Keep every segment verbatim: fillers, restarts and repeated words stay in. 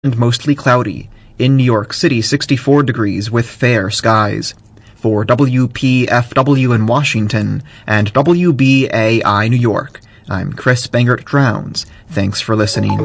and mostly cloudy. In New York City, sixty-four degrees with fair skies. For W P F W in Washington and W B A I New York, I'm Chris Bangert-Drowns. Thanks for listening.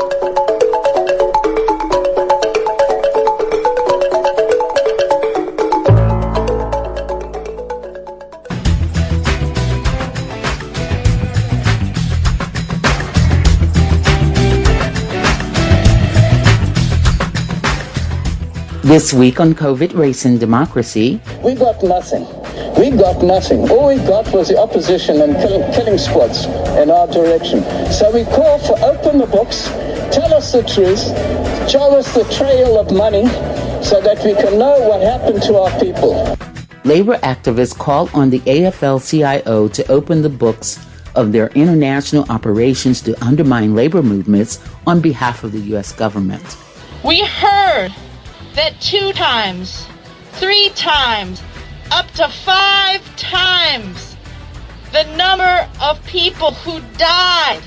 This week on COVID, Race and Democracy. We got nothing. We got nothing. All we got was the opposition and killing, killing squads in our direction. So we call for open the books, tell us the truth, show us the trail of money so that we can know what happened to our people. Labor activists call on the A F L C I O to open the books of their international operations to undermine labor movements on behalf of the U S government. We heard that two times, three times, up to five times the number of people who died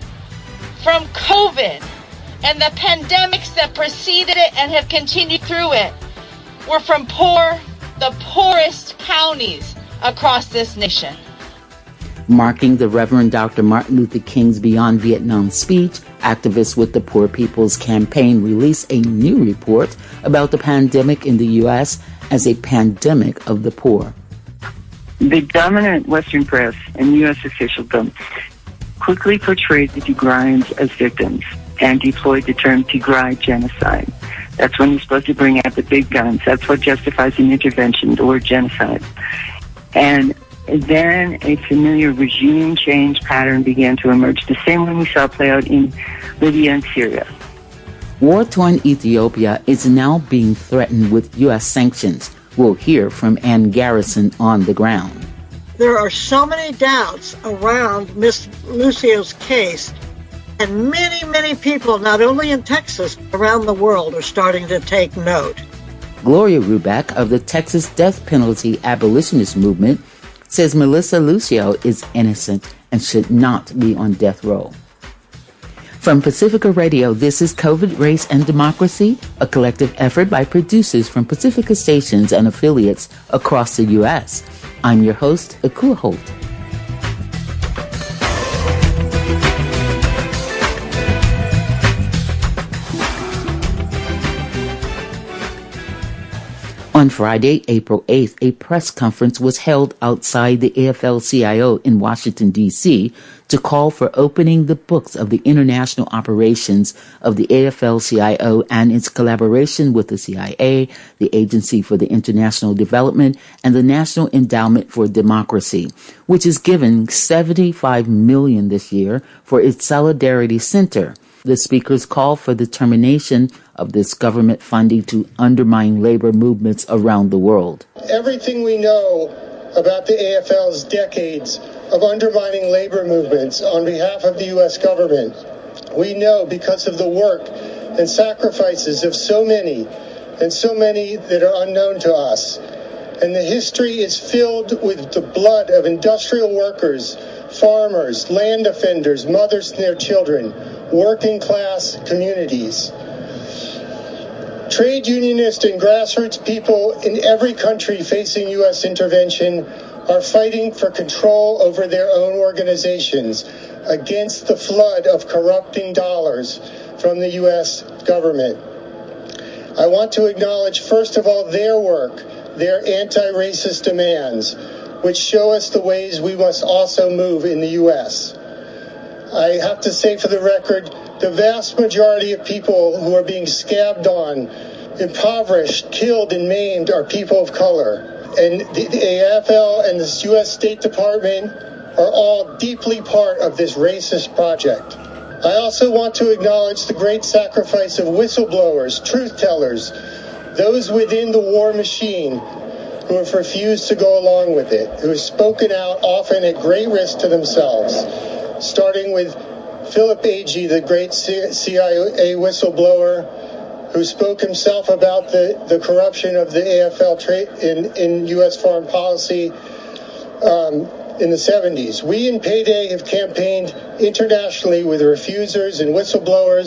from COVID and the pandemics that preceded it and have continued through it were from poor, the poorest counties across this nation. Marking the Reverend Doctor Martin Luther King's Beyond Vietnam speech, activists with the Poor People's Campaign released a new report about the pandemic in the U S as a pandemic of the poor. The dominant Western press and U S officialdom quickly portrayed the Tigrayans as victims and deployed the term Tigray genocide. That's when you're supposed to bring out the big guns. That's what justifies an intervention, the word genocide. And then a familiar regime change pattern began to emerge, the same one we saw play out in Libya and Syria. War-torn Ethiopia is now being threatened with U S sanctions. We'll hear from Ann Garrison on the ground. There are so many doubts around Miss Lucio's case, and many, many people, not only in Texas, but around the world, are starting to take note. Gloria Rubeck of the Texas Death Penalty Abolitionist Movement says Melissa Lucio is innocent and should not be on death row. From Pacifica Radio, this is COVID, Race, and Democracy, a collective effort by producers from Pacifica stations and affiliates across the U S. I'm your host, Akua Holt. On Friday, April eighth, a press conference was held outside the A F L C I O in Washington, D C to call for opening the books of the international operations of the A F L C I O and its collaboration with the C I A, the Agency for the International Development, and the National Endowment for Democracy, which is given seventy-five million dollars this year for its Solidarity Center. The speakers call for the termination of this government funding to undermine labor movements around the world. Everything we know about the A F L's decades of undermining labor movements on behalf of the U S government, we know because of the work and sacrifices of so many, and so many that are unknown to us. And the history is filled with the blood of industrial workers, farmers, land defenders, mothers and their children, working class communities. Trade unionists and grassroots people in every country facing U S intervention are fighting for control over their own organizations against the flood of corrupting dollars from the U S government. I want to acknowledge, first of all, their work, their anti-racist demands, which show us the ways we must also move in the U S. I have to say for the record, the vast majority of people who are being scabbed on, impoverished, killed, and maimed are people of color. And the, the A F L and the U S State Department are all deeply part of this racist project. I also want to acknowledge the great sacrifice of whistleblowers, truth tellers, those within the war machine who have refused to go along with it, who have spoken out often at great risk to themselves, starting with Philip Agee, the great C I A whistleblower, who spoke himself about the, the corruption of the A F L trade in, in U S foreign policy um, in the seventies. We in Payday have campaigned internationally with refusers and whistleblowers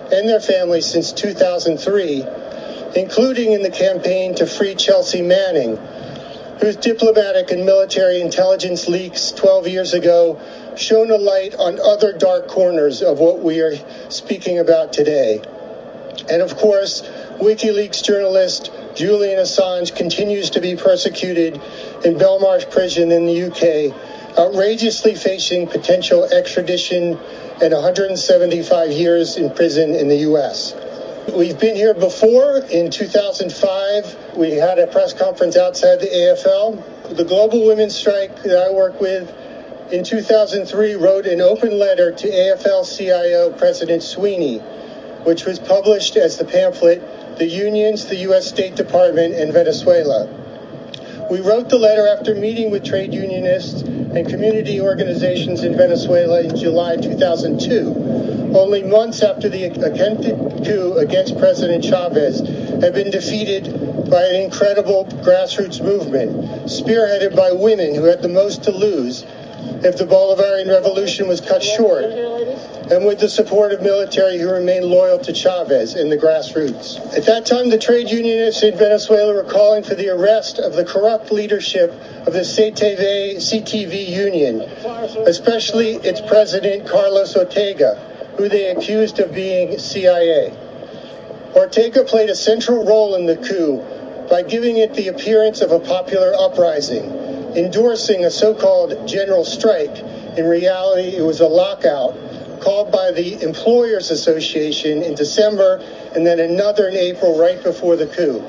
and their families since two thousand three, including in the campaign to free Chelsea Manning, whose diplomatic and military intelligence leaks twelve years ago shone a light on other dark corners of what we are speaking about today. And of course, WikiLeaks journalist Julian Assange continues to be persecuted in Belmarsh prison in the U K, outrageously facing potential extradition and one hundred seventy-five years in prison in the U S. We've been here before. In two thousand five, we had a press conference outside the A F L. The Global Women's Strike that I work with in two thousand three wrote an open letter to A F L C I O President Sweeney, which was published as the pamphlet, The Unions, the U S State Department, and Venezuela. We wrote the letter after meeting with trade unionists and community organizations in Venezuela in July two thousand two, only months after the attempted coup against President Chavez had been defeated by an incredible grassroots movement, spearheaded by women who had the most to lose if the Bolivarian Revolution was cut short, and with the support of military who remained loyal to Chavez in the grassroots. At that time, the trade unionists in Venezuela were calling for the arrest of the corrupt leadership of the C T V, C T V union, especially its president, Carlos Ortega, who they accused of being C I A. Ortega played a central role in the coup by giving it the appearance of a popular uprising, endorsing a so-called general strike. In reality, it was a lockout called by the Employers Association in December and then another in April right before the coup.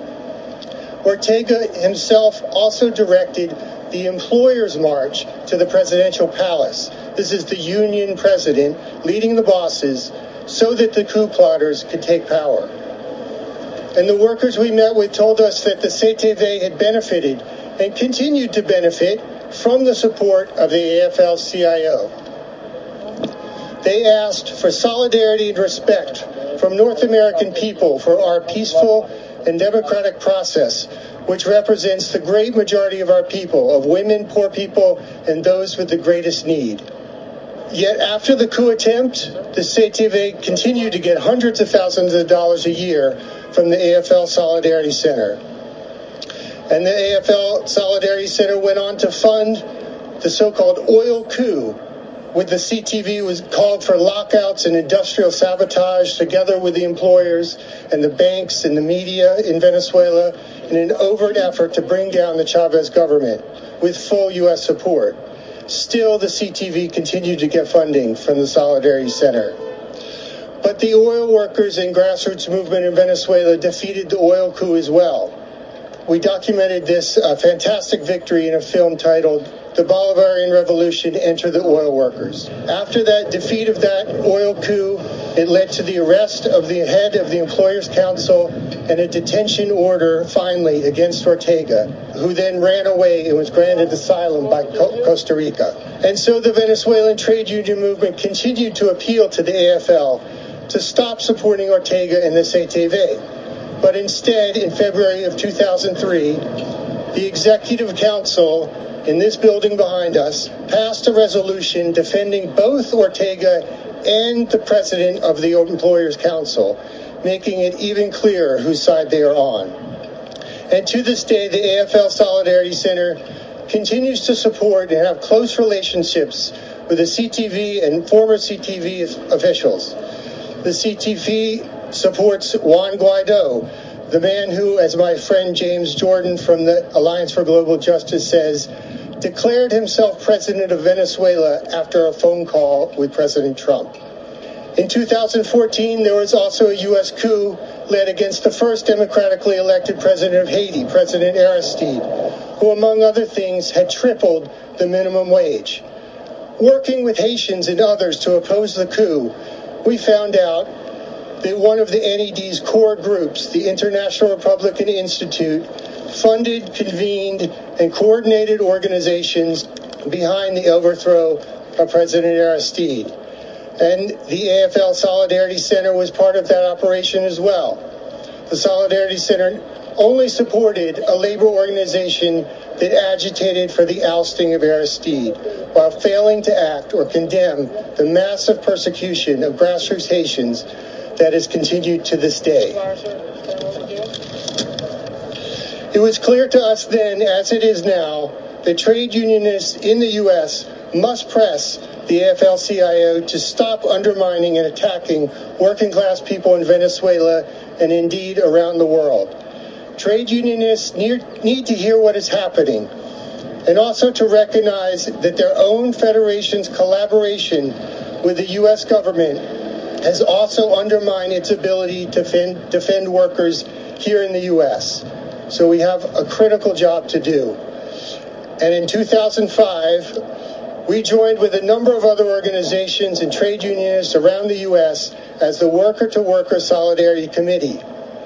Ortega himself also directed the Employers March to the presidential palace. This is the union president leading the bosses so that the coup plotters could take power. And the workers we met with told us that the C T V had benefited and continued to benefit from the support of the A F L C I O. They asked for solidarity and respect from North American people for our peaceful and democratic process, which represents the great majority of our people, of women, poor people, and those with the greatest need. Yet after the coup attempt, the C T V continued to get hundreds of thousands of dollars a year from the A F L Solidarity Center. And the A F L Solidarity Center went on to fund the so-called oil coup, with the C T V was called for lockouts and industrial sabotage together with the employers and the banks and the media in Venezuela in an overt effort to bring down the Chavez government with full U S support. Still, the C T V continued to get funding from the Solidarity Center. But the oil workers and grassroots movement in Venezuela defeated the oil coup as well. We documented this uh, fantastic victory in a film titled The Bolivarian Revolution, Enter the Oil Workers. After that defeat of that oil coup, it led to the arrest of the head of the Employers Council and a detention order, finally, against Ortega, who then ran away and was granted asylum by Co- Costa Rica. And so the Venezuelan trade union movement continued to appeal to the A F L to stop supporting Ortega and the C T V. But instead, in February of two thousand three, the Executive Council in this building behind us passed a resolution defending both Ortega and the president of the Employers Council, making it even clearer whose side they are on. And to this day, the A F L Solidarity Center continues to support and have close relationships with the C T V and former C T V officials. The C T V supports Juan Guaido, the man who, as my friend James Jordan from the Alliance for Global Justice says, declared himself president of Venezuela after a phone call with President Trump. In two thousand fourteen, there was also a U S coup led against the first democratically elected president of Haiti, President Aristide, who, among other things, had tripled the minimum wage. Working with Haitians and others to oppose the coup, we found out that one of the N E D's core groups, the International Republican Institute, funded, convened, and coordinated organizations behind the overthrow of President Aristide. And the A F L Solidarity Center was part of that operation as well. The Solidarity Center only supported a labor organization that agitated for the ousting of Aristide, while failing to act or condemn the massive persecution of grassroots Haitians that has continued to this day. It was clear to us then, as it is now, that trade unionists in the U S must press the A F L C I O to stop undermining and attacking working class people in Venezuela and indeed around the world. Trade unionists need, need to hear what is happening and also to recognize that their own federation's collaboration with the U S government has also undermined its ability to defend, defend workers here in the U S. So we have a critical job to do. And in two thousand five, we joined with a number of other organizations and trade unionists around the U S as the Worker-to-Worker Solidarity Committee,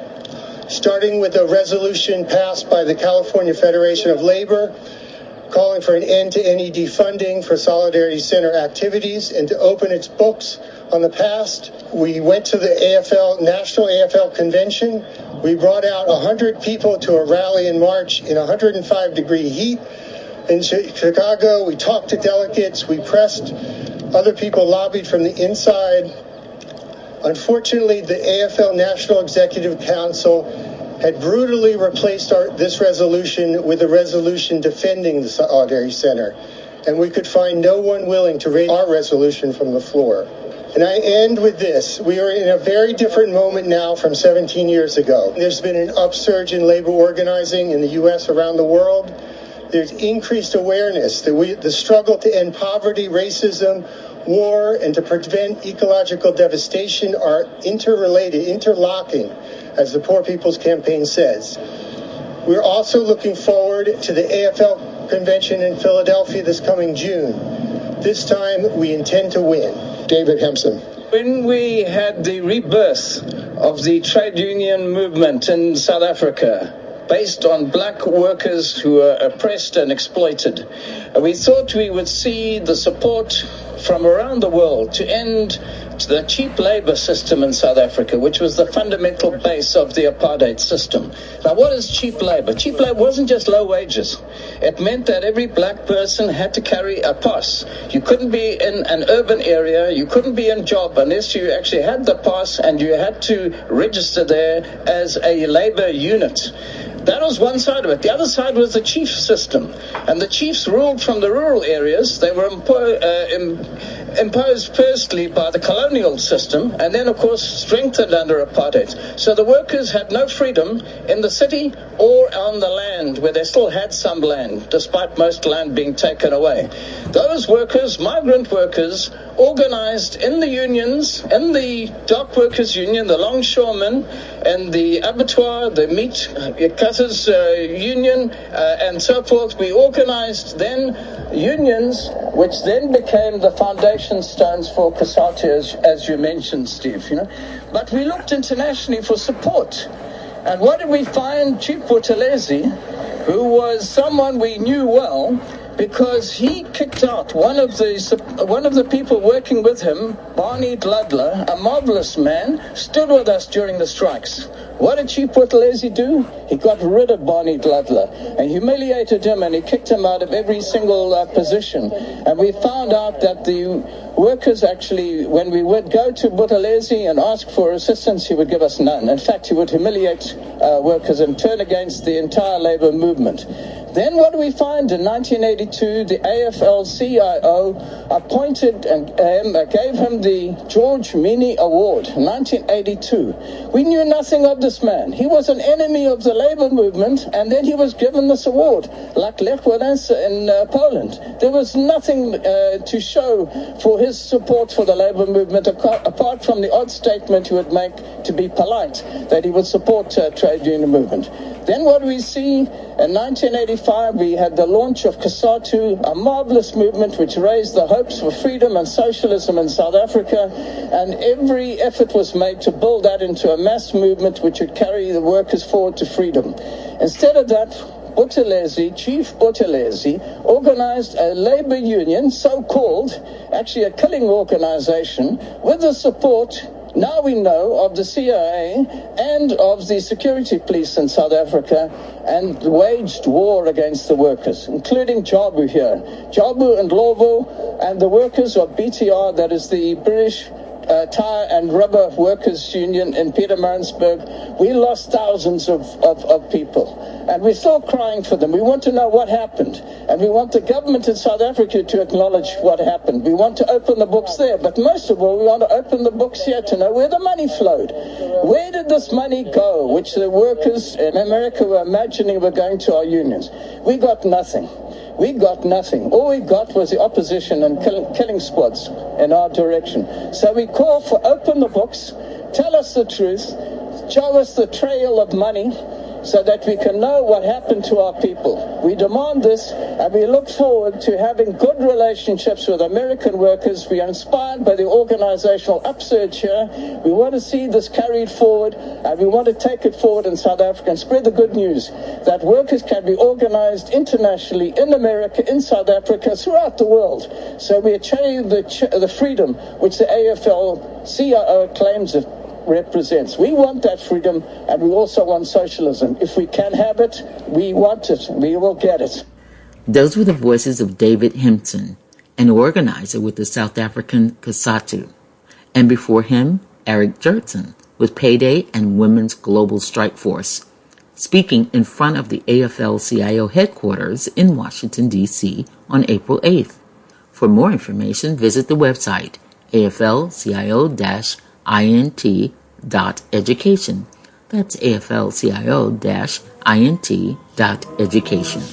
starting with a resolution passed by the California Federation of Labor calling for an end to N E D funding for Solidarity Center activities and to open its books on the past. We went to the A F L, National A F L Convention. We brought out one hundred people to a rally in March in one hundred five degree heat. In Chicago, we talked to delegates. We pressed. Other people lobbied from the inside. Unfortunately, the A F L National Executive Council had brutally replaced our, this resolution with a resolution defending the Solidarity Center. And we could find no one willing to raise our resolution from the floor. And I end with this. We are in a very different moment now from seventeen years ago. There's been an upsurge in labor organizing in the U S around the world. There's increased awareness that we, the struggle to end poverty, racism, war, and to prevent ecological devastation are interrelated, interlocking, as the Poor People's Campaign says. We're also looking forward to the A F L convention in Philadelphia this coming June. This time, we intend to win. David Hempson. When we had the rebirth of the trade union movement in South Africa, based on black workers who are oppressed and exploited, we thought we would see the support from around the world to end the cheap labor system in South Africa, which was the fundamental base of the apartheid system. Now, what is cheap labor? Cheap labor wasn't just low wages. It meant that every black person had to carry a pass. You couldn't be in an urban area, you couldn't be in a job unless you actually had the pass and you had to register there as a labor unit. That was one side of it. The other side was the chief system. And the chiefs ruled from the rural areas. They were impo- uh, im- imposed firstly by the colonial system and then, of course, strengthened under apartheid. So the workers had no freedom in the city or on the land, where they still had some land, despite most land being taken away. Those workers, migrant workers, organized in the unions, in the dock workers union, the longshoremen, and the abattoir, the meat cutters uh, union, uh, and so forth. We organized then unions, which then became the foundation stones for COSATU, as, as you mentioned, Steve. You know, but we looked internationally for support. And what did we find? Chief Buthelezi, who was someone we knew well, because he kicked out one of the one of the people working with him, Barney Ludler, a marvelous man, stood with us during the strikes. What did Chief Buthelezi do? He got rid of Barney Ludler and humiliated him, and he kicked him out of every single uh, position. And we found out that the workers actually, when we would go to Buthelezi and ask for assistance, he would give us none. In fact, he would humiliate uh, workers and turn against the entire labor movement. Then what do we find? In nineteen eighty-two, the A F L C I O appointed and um, gave him the George Meany Award in nineteen eighty-two. We knew nothing of this man. He was an enemy of the labor movement, and then he was given this award, like Lech Wałęsa in uh, Poland. There was nothing uh, to show for his support for the labor movement, apart from the odd statement he would make to be polite, that he would support uh, trade union movement. Then what do we see? In nineteen eighty-five, we had the launch of COSATU, a marvelous movement which raised the hopes for freedom and socialism in South Africa, and every effort was made to build that into a mass movement which would carry the workers forward to freedom. Instead of that, Buthelezi, Chief Buthelezi, organized a labor union, so-called, actually a killing organization, with the support, now we know, of the C I A and of the security police in South Africa, and waged war against the workers, including Jabu here. Jabu and Lovo and the workers of B T R, that is the British uh, tire and rubber workers union in Pietermaritzburg, we lost thousands of, of, of people. And we're still crying for them. We want to know what happened. And we want the government in South Africa to acknowledge what happened. We want to open the books there. But most of all, we want to open the books here to know where the money flowed. Where did this money go, which the workers in America were imagining were going to our unions? We got nothing. We got nothing. All we got was the opposition and kill, killing squads in our direction. So we call for open the books, tell us the truth, show us the trail of money, so that we can know what happened to our people. We demand this, and we look forward to having good relationships with American workers. We are inspired by the organizational upsurge here. We want to see this carried forward, and we want to take it forward in South Africa and spread the good news that workers can be organized internationally in America, in South Africa, throughout the world. So we achieve the, the freedom which the A F L C I O claims it represents. We want that freedom, and we also want socialism. If we can have it, we want it. We will get it. Those were the voices of David Hempton, an organizer with the South African COSATU. And before him, Eric Jertson with Payday and Women's Global Strike Force, speaking in front of the A F L C I O headquarters in Washington, D C on April eighth. For more information, visit the website A F L C I O int dot education. That's A F L C I O int dot education.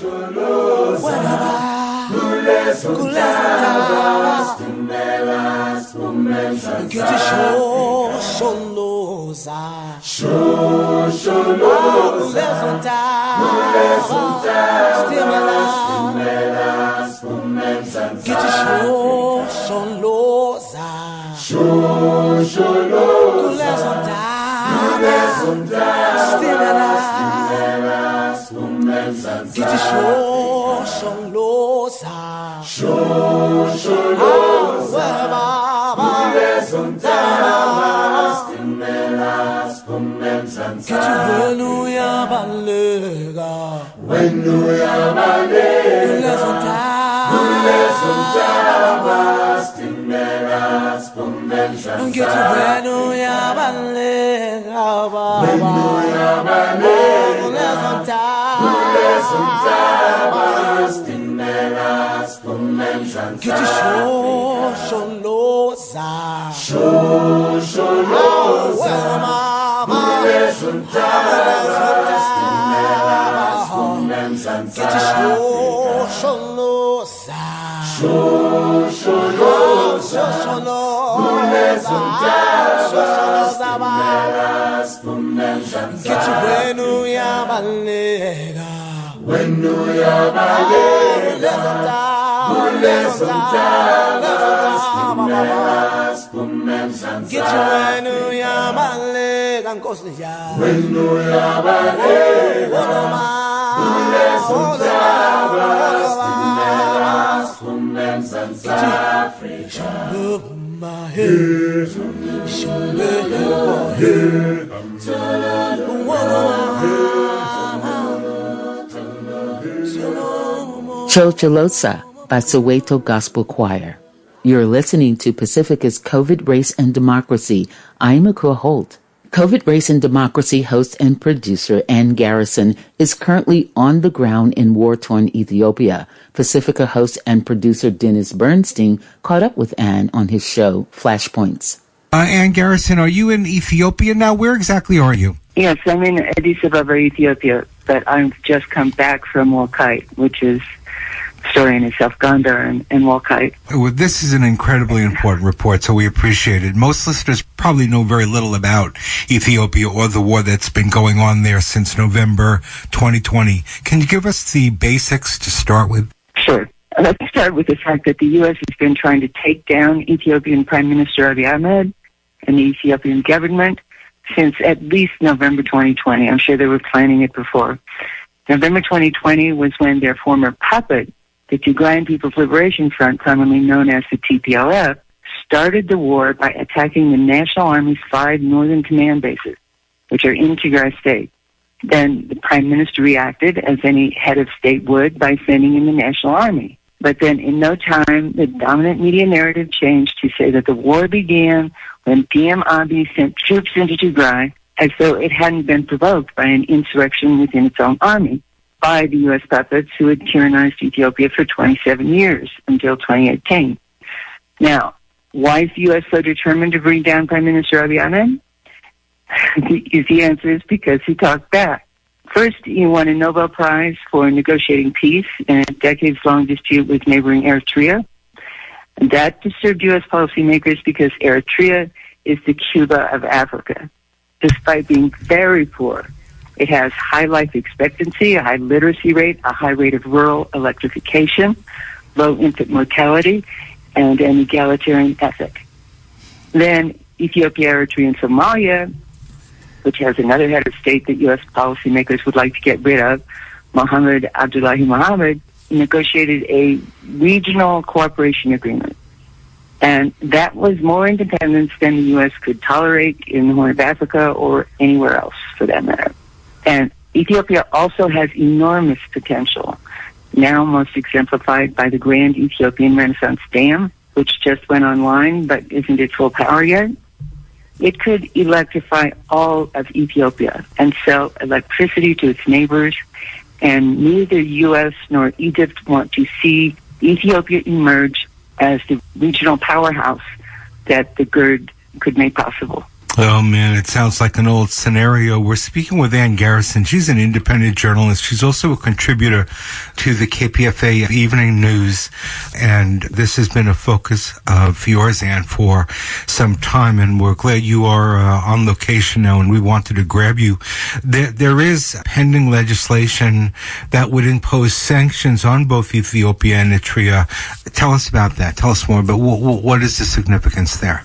Cholosa by Soweto Gospel Choir. You're listening to Pacifica's COVID Race and Democracy. I'm Akua Holt. COVID Race and Democracy host and producer Ann Garrison is currently on the ground in war-torn Ethiopia. Pacifica host and producer Dennis Bernstein caught up with Ann on his show, Flashpoints. Uh, Ann Garrison, are you in Ethiopia now? Where exactly are you? Yes, I'm in Addis Ababa, Ethiopia, but I've just come back from Walkite, which is story in itself, Gondar and, and Walkite. Well, this is an incredibly important report, so we appreciate it. Most listeners probably know very little about Ethiopia or the war that's been going on there since November twenty twenty. Can you give us the basics to start with? Sure. Let's start with the fact that the U S has been trying to take down Ethiopian Prime Minister Abiy Ahmed and the Ethiopian government since at least November twenty twenty. I'm sure they were planning it before. November twenty twenty was when their former puppet, the Tigrayan People's Liberation Front, commonly known as the T P L F, started the war by attacking the National Army's five northern command bases, which are in Tigray State. Then the Prime Minister reacted, as any head of state would, by sending in the National Army. But then in no time, the dominant media narrative changed to say that the war began when P M Abiy sent troops into Tigray, as though it hadn't been provoked by an insurrection within its own army by the U S puppets who had tyrannized Ethiopia for twenty-seven years until twenty eighteen. Now, why is the U S so determined to bring down Prime Minister Abiy Ahmed? The easy answer is because he talked back. First, he won a Nobel Prize for negotiating peace in a decades-long dispute with neighboring Eritrea. And that disturbed U S policymakers because Eritrea is the Cuba of Africa. Despite being very poor, it has high life expectancy, a high literacy rate, a high rate of rural electrification, low infant mortality, and an egalitarian ethic. Then Ethiopia, Eritrea, and Somalia, which has another head of state that U S policymakers would like to get rid of, Mohammed Abdullahi Mohammed, negotiated a regional cooperation agreement. And that was more independence than the U S could tolerate in the Horn of Africa or anywhere else, for that matter. And Ethiopia also has enormous potential, now most exemplified by the Grand Ethiopian Renaissance Dam, which just went online but isn't at full power yet. It could electrify all of Ethiopia and sell electricity to its neighbors, and neither U S nor Egypt want to see Ethiopia emerge as the regional powerhouse that the GERD could make possible. Oh, man, it sounds like an old scenario. We're speaking with Ann Garrison. She's an independent journalist. She's also a contributor to the K P F A Evening News. And this has been a focus of yours, Ann, for some time. And we're glad you are uh, on location now, and we wanted to grab you. There, there is pending legislation that would impose sanctions on both Ethiopia and Eritrea. Tell us about that. Tell us more. But w- w- what is the significance there?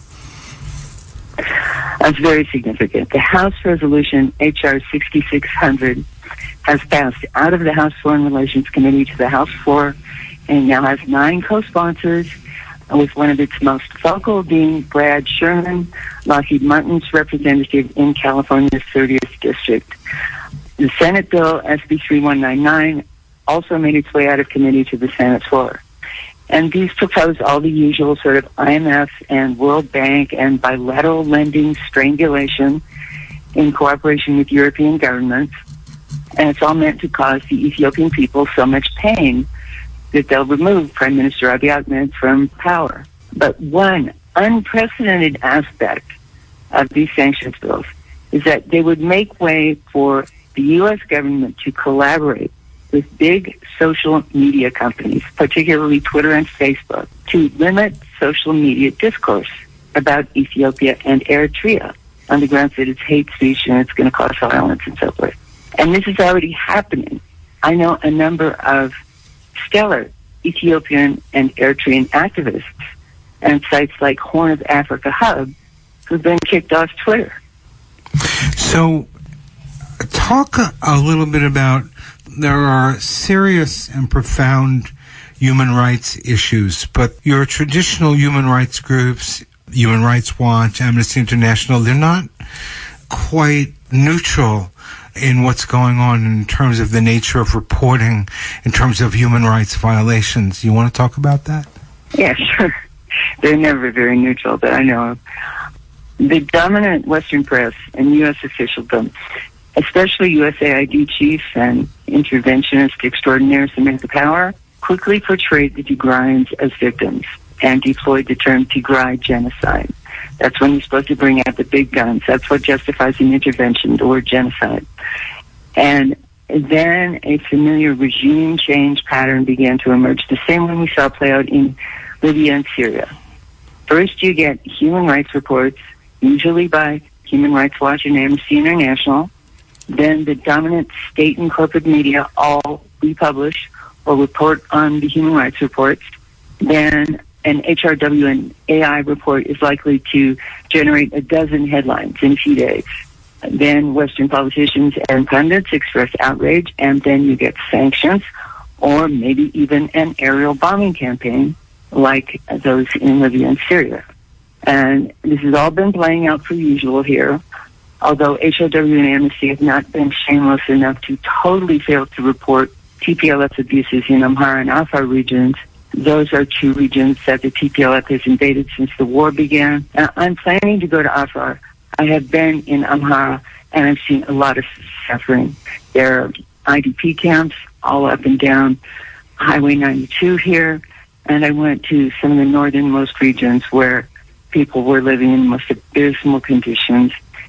That's very significant. The House Resolution H R sixty-six hundred has passed out of the House Foreign Relations Committee to the House floor and now has nine co-sponsors, with one of its most vocal being Brad Sherman, Lockheed Martin's representative in California's thirtieth District. The Senate bill, S B three one nine nine, also made its way out of committee to the Senate floor. And these propose all the usual sort of I M F and World Bank and bilateral lending strangulation in cooperation with European governments. And it's all meant to cause the Ethiopian people so much pain that they'll remove Prime Minister Abiy Ahmed from power. But one unprecedented aspect of these sanctions bills is that they would make way for the U S government to collaborate with big social media companies, particularly Twitter and Facebook, to limit social media discourse about Ethiopia and Eritrea on the grounds that it's hate speech and it's going to cause violence and so forth. And this is already happening. I know a number of stellar Ethiopian and Eritrean activists and sites like Horn of Africa Hub who've been kicked off Twitter. So, talk a little bit about, there are serious and profound human rights issues, but your traditional human rights groups, Human Rights Watch, Amnesty International, they're not quite neutral in what's going on in terms of the nature of reporting, in terms of human rights violations. You want to talk about that? Yeah, sure. They're never very neutral that I know of. The dominant Western press and U S officialdom, especially U S A I D chief and interventionist extraordinaire Samantha Power, quickly portrayed the Tigrayans as victims and deployed the term Tigray genocide. That's when you're supposed to bring out the big guns. That's what justifies an intervention, the word genocide. And then a familiar regime change pattern began to emerge, the same one we saw play out in Libya and Syria. First, you get human rights reports, usually by Human Rights Watch and Amnesty International. Then the dominant state and corporate media all republish or report on the human rights reports. Then an H R W and A I report is likely to generate a dozen headlines in a few days. Then Western politicians and pundits express outrage, and then you get sanctions or maybe even an aerial bombing campaign like those in Libya and Syria. And this has all been playing out per usual here, although H R W and Amnesty have not been shameless enough to totally fail to report T P L F's abuses in Amhara and Afar regions. Those are two regions that the T P L F has invaded since the war began. Uh, I'm planning to go to Afar. I have been in Amhara, and I've seen a lot of suffering. There are I D P camps all up and down Highway ninety-two here, and I went to some of the northernmost regions where people were living in the most abysmal conditions,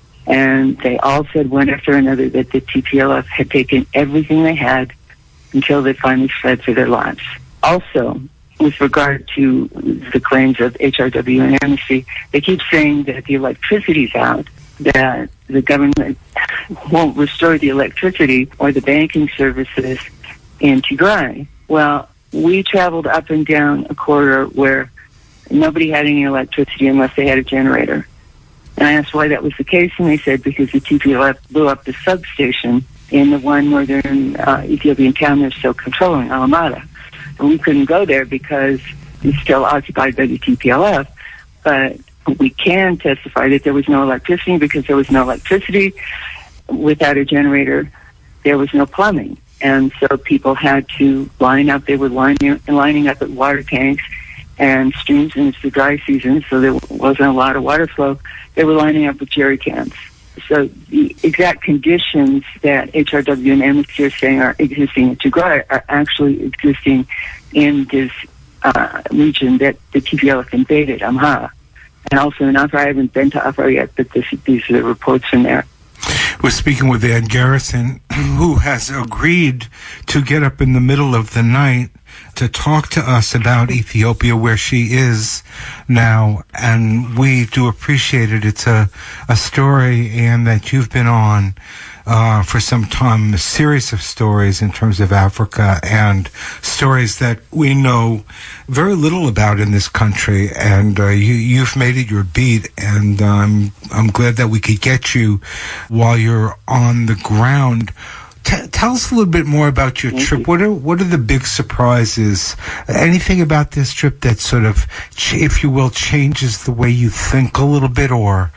and they all said one after another that the T P L F had taken everything they had until they finally fled for their lives. Also, with regard to the claims of H R W and Amnesty, they keep saying that the electricity's out, that the government won't restore the electricity or the banking services in Tigray. Well, we traveled up and down a corridor where nobody had any electricity unless they had a generator. And I asked why that was the case, and they said because the T P L F blew up the substation in the one northern uh, Ethiopian town they're still controlling, Alamada. And we couldn't go there because it's still occupied by the T P L F. But we can testify that there was no electricity because there was no electricity. Without a generator, there was no plumbing. And so people had to line up. They were lining, lining up at water tanks and streams, and it's the dry season, so there wasn't a lot of water flow. They were lining up with jerry cans. So the exact conditions that H R W and Amnesty are saying are existing in Tigray are actually existing in this uh, region that the T P L F invaded, Amhara. And also in Afar, I haven't been to Afar yet, but this, these are the reports from there. We're speaking with Ann Garrison, who has agreed to get up in the middle of the night to talk to us about Ethiopia, where she is now, and we do appreciate it. It's a, a story, Ann, that you've been on uh, for some time, a series of stories in terms of Africa, and stories that we know very little about in this country, and uh, you, you've made it your beat, and um, I'm glad that we could get you while you're on the ground. T- tell us a little bit more about your trip. What are what are the big surprises? Anything about this trip that sort of, if you will, changes the way you think a little bit or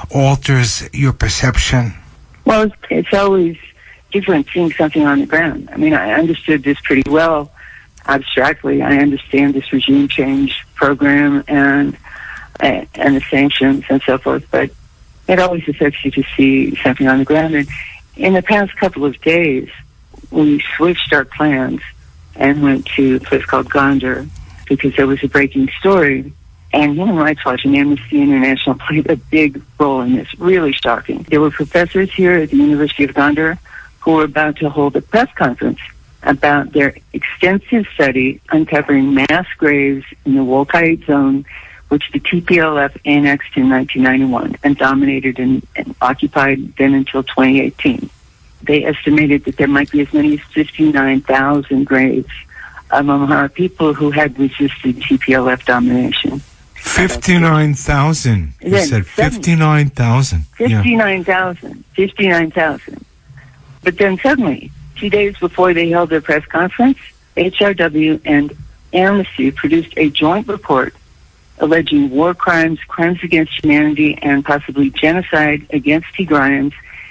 alters your perception? Well, it's, it's always different seeing something on the ground. I mean, I understood this pretty well abstractly. I understand this regime change program and and the sanctions and so forth, but it always affects you to see something on the ground. And in the past couple of days, we switched our plans and went to a place called Gondar because there was a breaking story. And Human Rights Watch and Amnesty International played a big role in this, really shocking. There were professors here at the University of Gondar who were about to hold a press conference about their extensive study uncovering mass graves in the Wolkite Zone, which the T P L F annexed in nineteen ninety-one and dominated and, and occupied then until twenty eighteen. They estimated that there might be as many as fifty-nine thousand graves of Amhara people who had resisted T P L F domination. fifty-nine thousand. You then said fifty-nine thousand. fifty-nine thousand. Yeah. fifty-nine thousand. But then suddenly, two days before they held their press conference, H R W and Amnesty produced a joint report alleging war crimes, crimes against humanity, and possibly genocide against Tigrayans,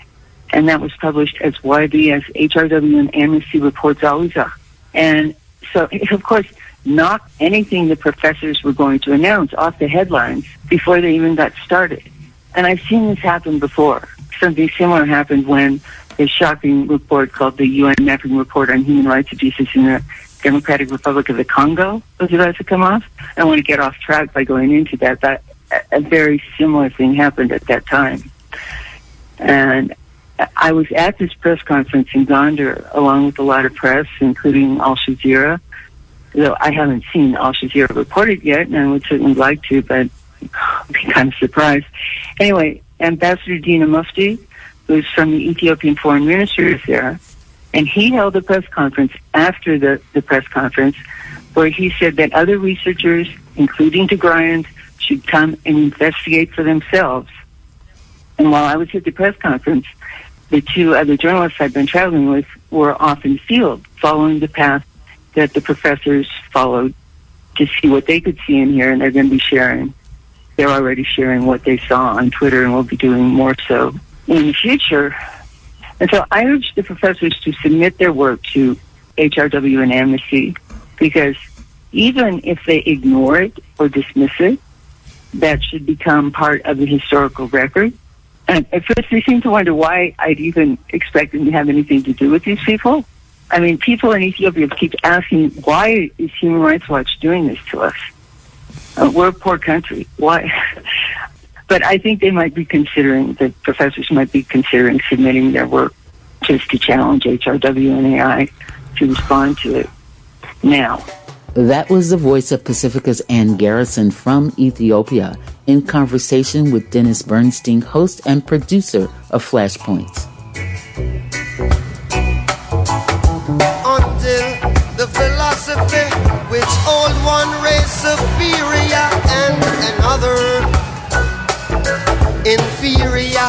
and that was published as widely as H R W and Amnesty reports always are. And so, of course, knocked anything the professors were going to announce off the headlines before they even got started. And I've seen this happen before. Something similar happened when a shocking report called the U N Mapping Report on Human Rights Abuses in the Democratic Republic of the Congo was about to come off. I don't want to get off track by going into that, but a very similar thing happened at that time. And I was at this press conference in Gondar along with a lot of press, including Al Jazeera, though I haven't seen Al Jazeera report it yet, and I would certainly like to, but I'd be kind of surprised. Anyway, Ambassador Dina Mufti, who's from the Ethiopian Foreign Ministry, is there, and he held a press conference after the, the press conference where he said that other researchers, including Tigrayans, should come and investigate for themselves. And while I was at the press conference, the two other journalists I've been traveling with were off in the field, following the path that the professors followed to see what they could see in here, and they're going to be sharing. They're already sharing what they saw on Twitter, and will be doing more so in the future. And so I urge the professors to submit their work to H R W and Amnesty, because even if they ignore it or dismiss it, that should become part of the historical record. And at first they seem to wonder why I'd even expect them to have anything to do with these people. I mean, people in Ethiopia keep asking, why is Human Rights Watch doing this to us? Uh, we're a poor country. Why? But I think they might be considering, the professors might be considering submitting their work just to challenge H R W and A I to respond to it now. That was the voice of Pacifica's Ann Garrison from Ethiopia in conversation with Dennis Bernstein, host and producer of Flashpoints. Until the philosophy which old one race superior and another inferior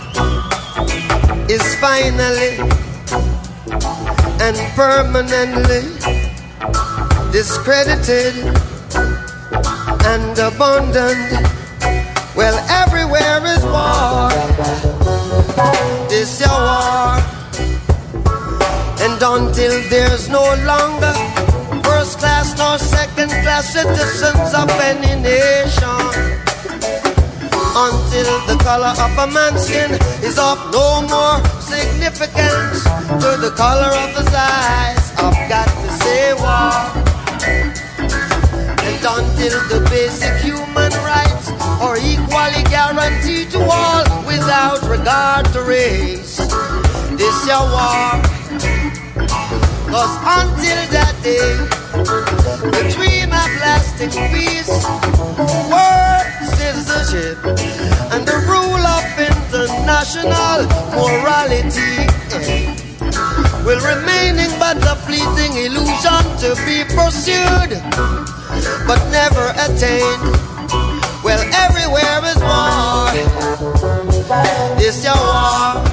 is finally and permanently discredited and abandoned. Well, everywhere is war. This your war. And until there's no longer first class nor second class citizens of any nation, until the color of a man's skin is of no more significance to the color of his eyes, I've got to say war. And until the basic human rights are equally guaranteed to all without regard to race, this your war. Cause until that day, the dream of lasting peace, world citizenship, and the rule of international morality eh, will remaining but a fleeting illusion to be pursued, but never attained. Well, everywhere is war. This your war.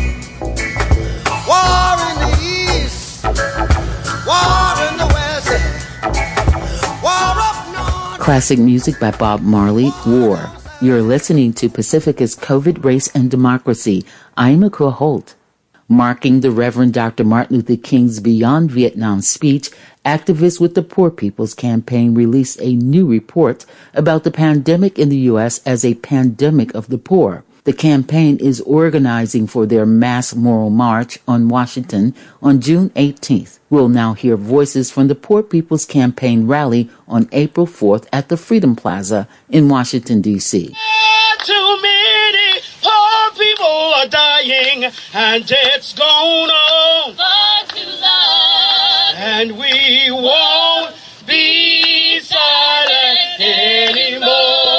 War in the east, war in the west, war up north. Classic music by Bob Marley, War. You're listening to Pacifica's COVID, Race, and Democracy. I'm Akua Holt. Marking the Reverend Doctor Martin Luther King's Beyond Vietnam speech, activists with the Poor People's Campaign released a new report about the pandemic in the U S as a pandemic of the poor. The campaign is organizing for their mass moral march on Washington on June eighteenth. We'll now hear voices from the Poor People's Campaign rally on April fourth at the Freedom Plaza in Washington, D C Too many poor people are dying, and it's gone on for too long. And we won't be silent anymore.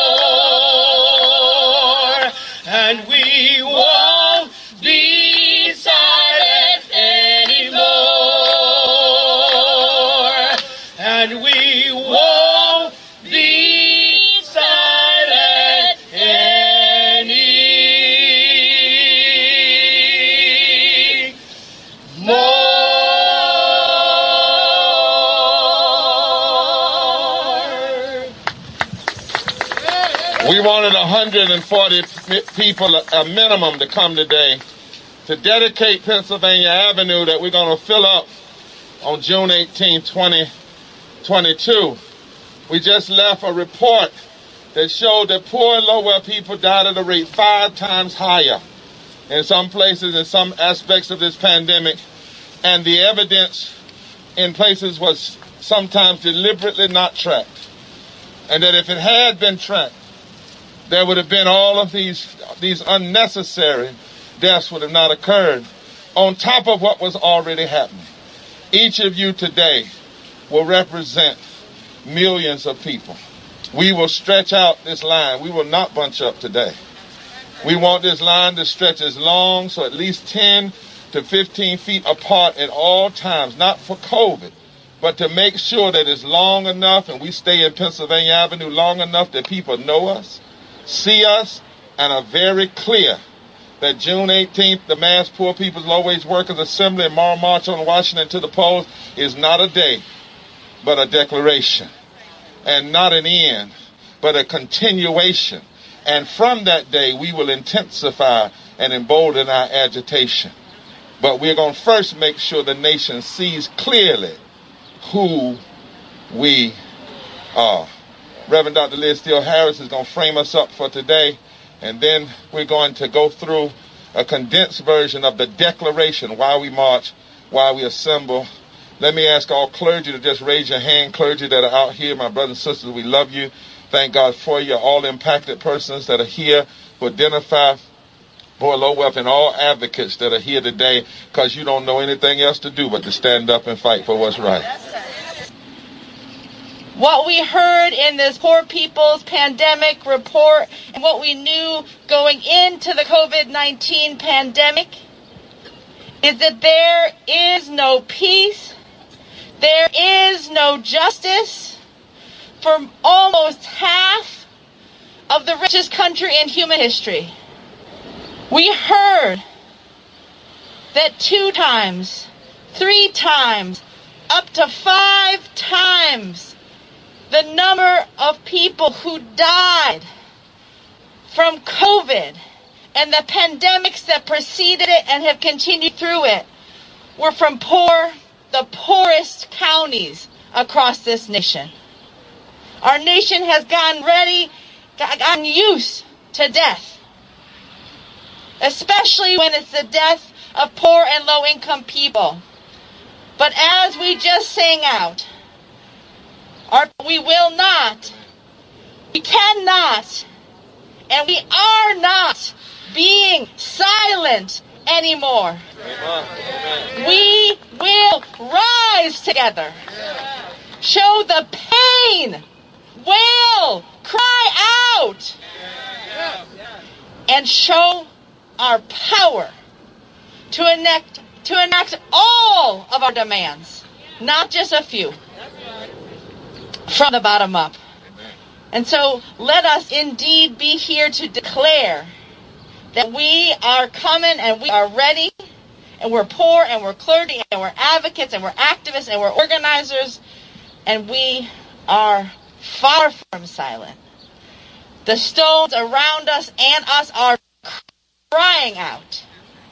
And we won't be silent anymore. And we won't be silent anymore. We wanted one hundred forty people, a minimum, to come today to dedicate Pennsylvania Avenue that we're going to fill up on June eighteenth, twenty twenty-two. We just left a report that showed that poor and low-wealth people died at a rate five times higher in some places, in some aspects of this pandemic, and the evidence in places was sometimes deliberately not tracked. And that if it had been tracked, there would have been all of these these unnecessary deaths would have not occurred on top of what was already happening. Each of you today will represent millions of people. We will stretch out this line. We will not bunch up today. We want this line to stretch as long, so at least ten to fifteen feet apart at all times, not for COVID, but to make sure that it's long enough and we stay in Pennsylvania Avenue long enough that people know us, see us, and are very clear that June eighteenth, the Mass Poor People's Low-Wage Workers Assembly and Moral March on Washington to the polls is not a day, but a declaration. And not an end, but a continuation. And from that day, we will intensify and embolden our agitation. But we're going to first make sure the nation sees clearly who we are. Reverend Doctor Liz Steele Harris is going to frame us up for today, and then we're going to go through a condensed version of the declaration, why we march, why we assemble. Let me ask all clergy to just raise your hand. Clergy that are out here, my brothers and sisters, we love you. Thank God for you. All impacted persons that are here who identify poor, low wealth, and all advocates that are here today, because you don't know anything else to do but to stand up and fight for what's right. What we heard in this Poor People's Pandemic Report and what we knew going into the covid nineteen pandemic is that there is no peace, there is no justice for almost half of the richest country in human history. We heard that two times, three times, up to five times the number of people who died from COVID and the pandemics that preceded it and have continued through it were from poor, the poorest counties across this nation. Our nation has gotten ready, gotten used to death, especially when it's the death of poor and low-income people. But as we just sang out, our, we will not, we cannot, and we are not being silent anymore. We will rise together, show the pain, wail, cry out, and show our power to enact, to enact all of our demands, not just a few, from the bottom up. And so let us indeed be here to declare that we are coming and we are ready, and we're poor and we're clergy and we're advocates and we're activists and we're organizers, and we are far from silent. The stones around us and us are crying out.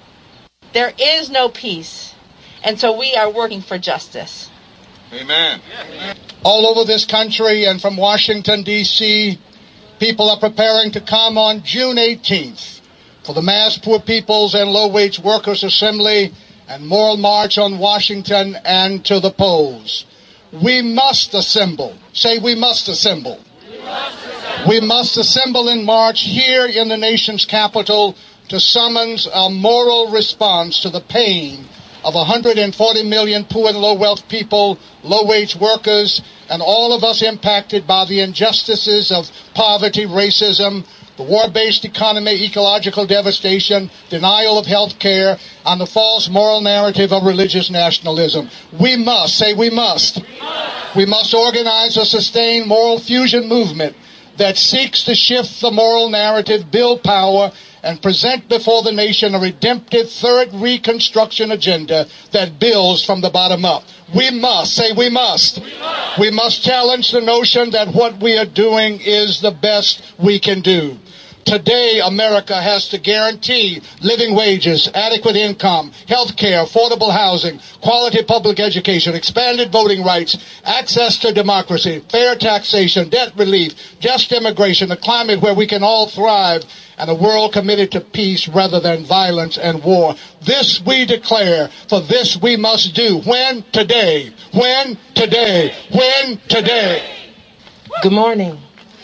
There is no peace, and so we are working for justice. Amen. All over this country and from Washington, D C, people are preparing to come on June eighteenth for the mass Poor People's and Low-Wage Workers Assembly and Moral March on Washington and to the polls. We must assemble. Say, we must assemble. We must assemble, we must assemble and march here in the nation's capital to summons a moral response to the pain of one hundred forty million poor and low-wealth people, low-wage workers, and all of us impacted by the injustices of poverty, racism, the war-based economy, ecological devastation, denial of health care, and the false moral narrative of religious nationalism. We must, say we must. We must, we must organize a sustained moral fusion movement that seeks to shift the moral narrative, build power, and present before the nation a redemptive third reconstruction agenda that builds from the bottom up. We must, say we must. We must. We must challenge the notion that what we are doing is the best we can do. Today, America has to guarantee living wages, adequate income, health care, affordable housing, quality public education, expanded voting rights, access to democracy, fair taxation, debt relief, just immigration, a climate where we can all thrive, and a world committed to peace rather than violence and war. This we declare, for this we must do. When? Today. When? Today. When? Today. Good morning.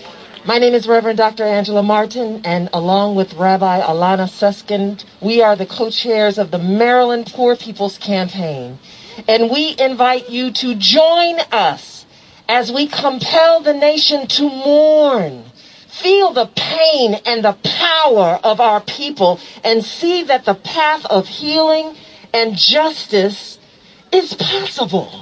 My name is Reverend Doctor Angela Martin, and along with Rabbi Alana Suskind, we are the co-chairs of the Maryland Poor People's Campaign. And we invite you to join us as we compel the nation to mourn, feel the pain and the power of our people, and see that the path of healing and justice is possible.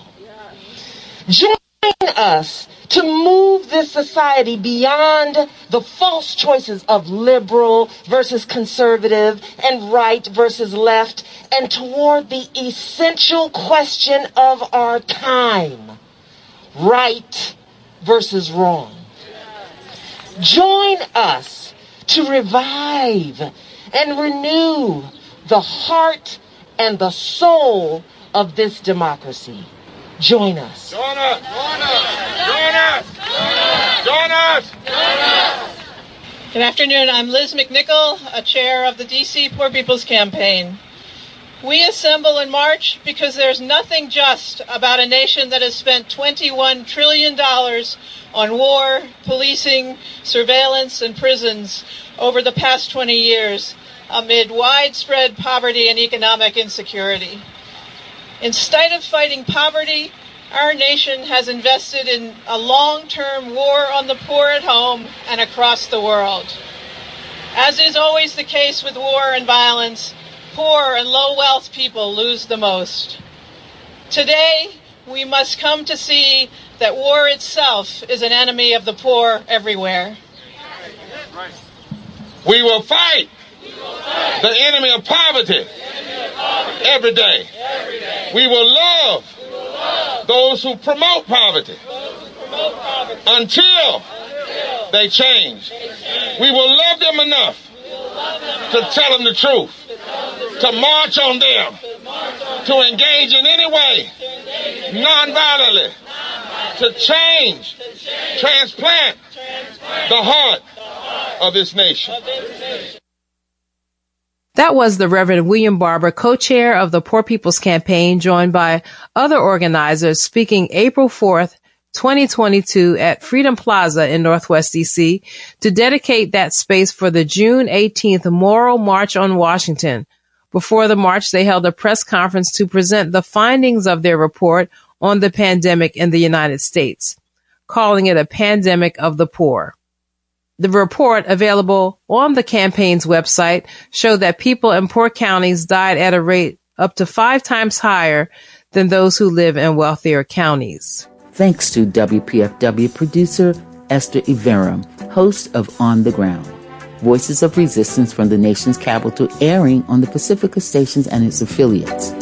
Join us to move this society beyond the false choices of liberal versus conservative and right versus left, and toward the essential question of our time, right versus wrong. Join us to revive and renew the heart and the soul of this democracy. Join us. Join us. Join us. Join us! Join us! Join us! Good afternoon. I'm Liz McNichol, a chair of the D C Poor People's Campaign. We assemble in March because there's nothing just about a nation that has spent twenty-one trillion dollars on war, policing, surveillance, and prisons over the past twenty years amid widespread poverty and economic insecurity. Instead of fighting poverty, our nation has invested in a long-term war on the poor at home and across the world. As is always the case with war and violence, poor and low-wealth people lose the most. Today, we must come to see that war itself is an enemy of the poor everywhere. We will fight, we will fight. The enemy of poverty, enemy of poverty. Every, day. every day. We will love, we will love. Those who promote poverty, those who promote poverty. Until, Until they, change. they change. We will love them enough, love them to, enough. Tell them the truth, to, them the truth. to march on them, to, march on to them. engage in any way, non-violently, to change, to change. Transplant, transplant the heart, the heart of this nation. Of this nation. That was the Reverend William Barber, co-chair of the Poor People's Campaign, joined by other organizers, speaking April fourth, twenty twenty-two at Freedom Plaza in Northwest D C to dedicate that space for the June eighteenth Moral March on Washington. Before the march, they held a press conference to present the findings of their report on the pandemic in the United States, calling it a pandemic of the poor. The report, available on the campaign's website, showed that people in poor counties died at a rate up to five times higher than those who live in wealthier counties. Thanks to W P F W producer Esther Iverum, host of On the Ground, Voices of Resistance from the nation's capital, airing on the Pacifica stations and its affiliates.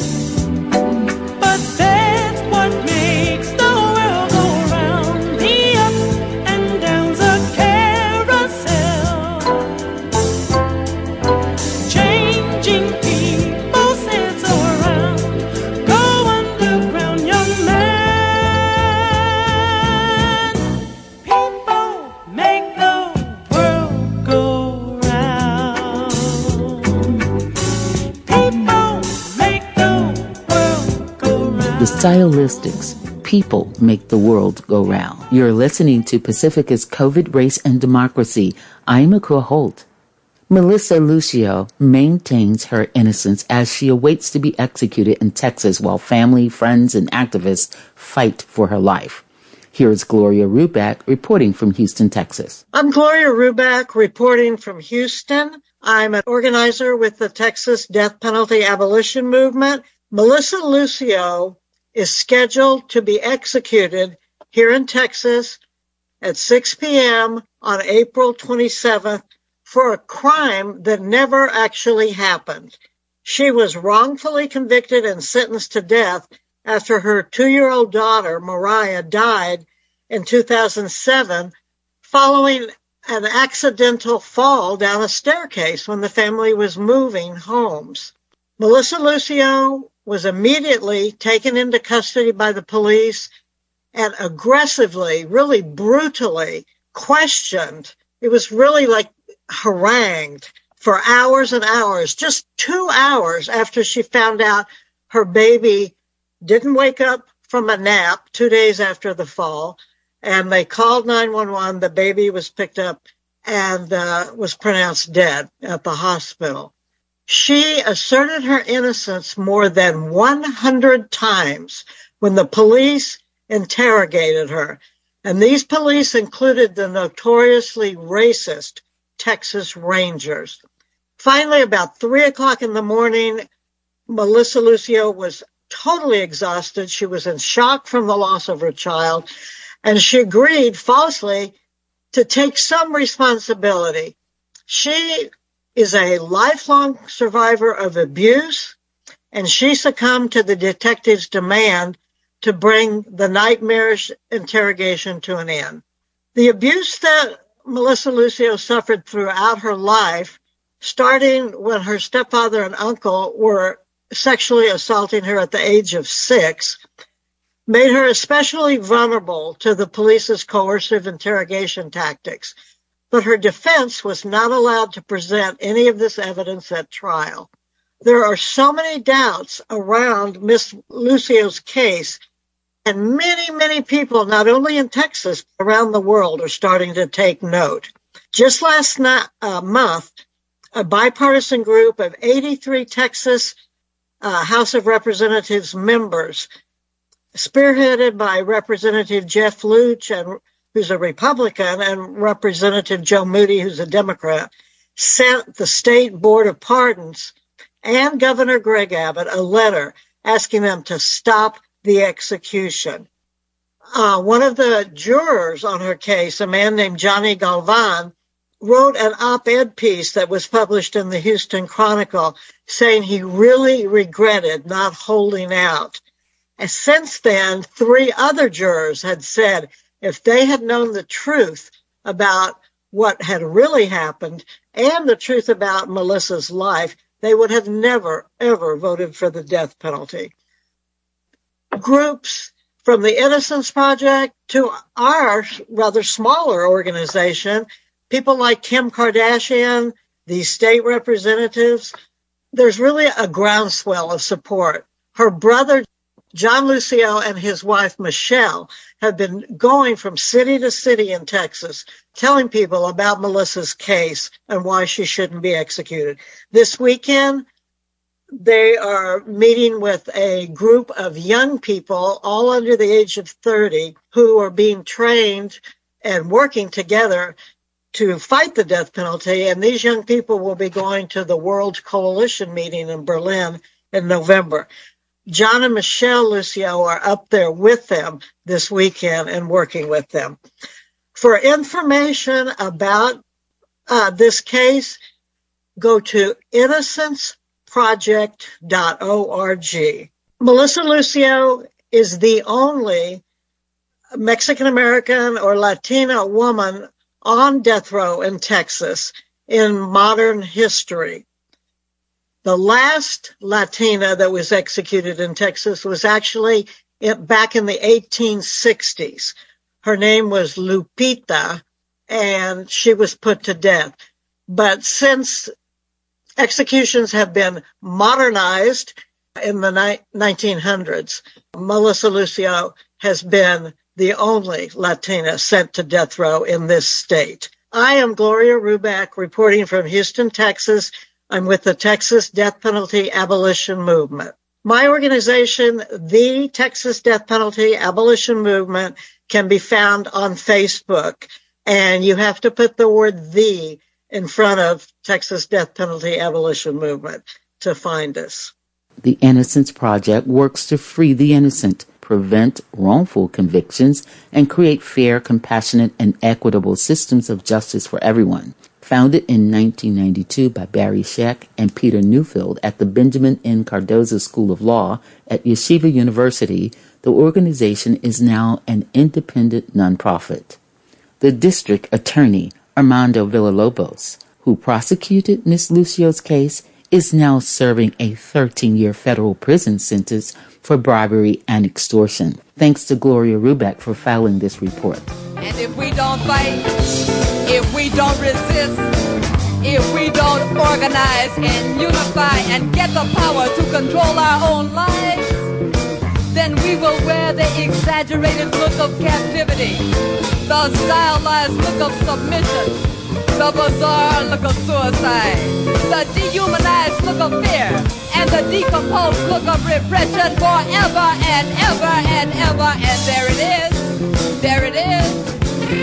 Stylistics, people make the world go round. You're listening to Pacifica's COVID, Race, and Democracy. I'm Akua Holt. Melissa Lucio maintains her innocence as she awaits to be executed in Texas while family, friends, and activists fight for her life. Here's Gloria Ruback reporting from Houston, Texas. I'm Gloria Ruback reporting from Houston. I'm an organizer with the Texas Death Penalty Abolition Movement. Melissa Lucio is scheduled to be executed here in Texas at six p.m. on April twenty-seventh for a crime that never actually happened. She was wrongfully convicted and sentenced to death after her two-year-old daughter, Mariah, died in two thousand seven following an accidental fall down a staircase when the family was moving homes. Melissa Lucio was immediately taken into custody by the police and aggressively, really brutally questioned. It was really like harangued for hours and hours, just two hours after she found out her baby didn't wake up from a nap two days after the fall. And they called nine one one. The baby was picked up and uh, was pronounced dead at the hospital. She asserted her innocence more than one hundred times when the police interrogated her. And these police included the notoriously racist Texas Rangers. Finally, about three o'clock in the morning, Melissa Lucio was totally exhausted. She was in shock from the loss of her child, and she agreed falsely to take some responsibility. She is a lifelong survivor of abuse, and she succumbed to the detective's demand to bring the nightmarish interrogation to an end. The abuse that Melissa Lucio suffered throughout her life, starting when her stepfather and uncle were sexually assaulting her at the age of six, made her especially vulnerable to the police's coercive interrogation tactics. But her defense was not allowed to present any of this evidence at trial. There are so many doubts around Miss Lucio's case, and many, many people, not only in Texas, but around the world, are starting to take note. Just last night, uh, month, a bipartisan group of eighty-three Texas uh, House of Representatives members, spearheaded by Representative Jeff Luch, and, who's a Republican, and Representative Joe Moody, who's a Democrat, sent the State Board of Pardons and Governor Greg Abbott a letter asking them to stop the execution. Uh, one of the jurors on her case, a man named Johnny Galvan, wrote an op-ed piece that was published in the Houston Chronicle saying he really regretted not holding out. And since then, three other jurors had said if they had known the truth about what had really happened and the truth about Melissa's life, they would have never, ever voted for the death penalty. Groups from the Innocence Project to our rather smaller organization, people like Kim Kardashian, the state representatives, there's really a groundswell of support. Her brother, John Lucio, and his wife, Michelle, have been going from city to city in Texas, telling people about Melissa's case and why she shouldn't be executed. This weekend, they are meeting with a group of young people, all under the age of thirty, who are being trained and working together to fight the death penalty. And these young people will be going to the World Coalition meeting in Berlin in November. John and Michelle Lucio are up there with them this weekend and working with them. For information about uh, this case, go to innocence project dot org. Melissa Lucio is the only Mexican-American or Latina woman on death row in Texas in modern history. The last Latina that was executed in Texas was actually back in the eighteen sixties. Her name was Lupita, and she was put to death. But since executions have been modernized in the nineteen hundreds, Melissa Lucio has been the only Latina sent to death row in this state. I am Gloria Ruback, reporting from Houston, Texas. I'm with the Texas Death Penalty Abolition Movement. My organization, the Texas Death Penalty Abolition Movement, can be found on Facebook, and you have to put the word "the" in front of Texas Death Penalty Abolition Movement to find us. The Innocence Project works to free the innocent, prevent wrongful convictions, and create fair, compassionate, and equitable systems of justice for everyone. Founded in nineteen ninety-two by Barry Scheck and Peter Newfield at the Benjamin N. Cardozo School of Law at Yeshiva University, the organization is now an independent nonprofit. The district attorney, Armando Villalobos, who prosecuted Miss Lucio's case, is now serving a thirteen-year federal prison sentence for bribery and extortion. Thanks to Gloria Ruback for filing this report. And if we don't fight, if we don't resist, if we don't organize and unify and get the power to control our own lives, then we will wear the exaggerated look of captivity, the stylized look of submission, the bizarre look of suicide, the dehumanized look of fear, and the decomposed look of repression forever and ever and ever. And there it is. There it is.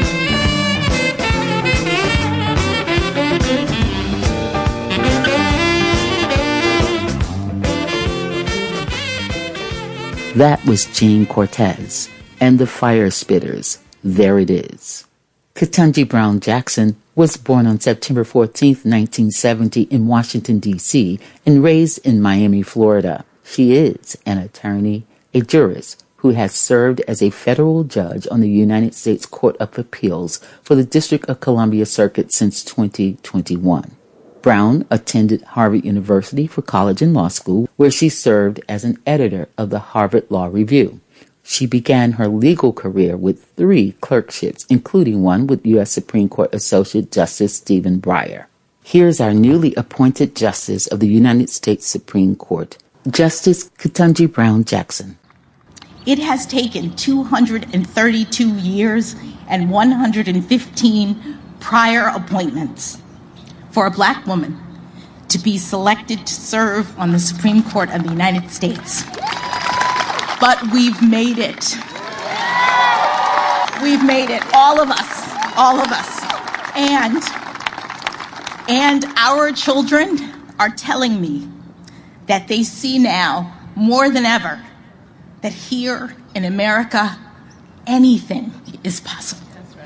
That was Jane Cortez and the Fire Spitters. There it is. Ketanji Brown Jackson was born on September fourteenth, nineteen seventy in Washington, D C and raised in Miami, Florida. She is an attorney, a jurist who has served as a federal judge on the United States Court of Appeals for the District of Columbia Circuit since twenty twenty-one. Brown attended Harvard University for college and law school, where she served as an editor of the Harvard Law Review. She began her legal career with three clerkships, including one with U S Supreme Court Associate Justice Stephen Breyer. Here's our newly appointed Justice of the United States Supreme Court, Justice Ketanji Brown Jackson. It has taken two hundred thirty-two years and one hundred fifteen prior appointments for a black woman to be selected to serve on the Supreme Court of the United States. But we've made it. We've made it, all of us, all of us. And, and our children are telling me that they see now, more than ever, that here in America, anything is possible.